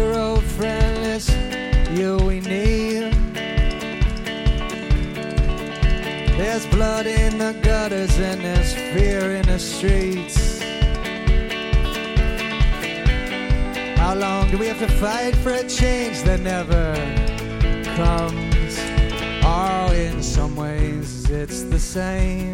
zero friendless, you we need. There's blood in the gutters and there's fear in the streets. How long do we have to fight for a change that never comes? Oh, in some ways it's the same.